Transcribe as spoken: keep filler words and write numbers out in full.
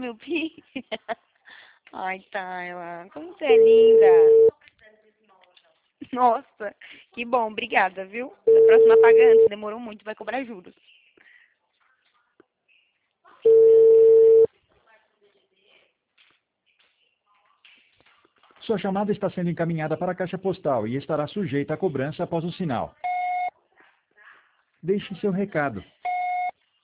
meu Pix? Ai, Tayla, como você é linda. Nossa, que bom, obrigada, viu? Da próxima paga antes, demorou muito, vai cobrar juros. Sua chamada está sendo encaminhada para a caixa postal e estará sujeita a cobrança após o sinal. Deixe seu recado.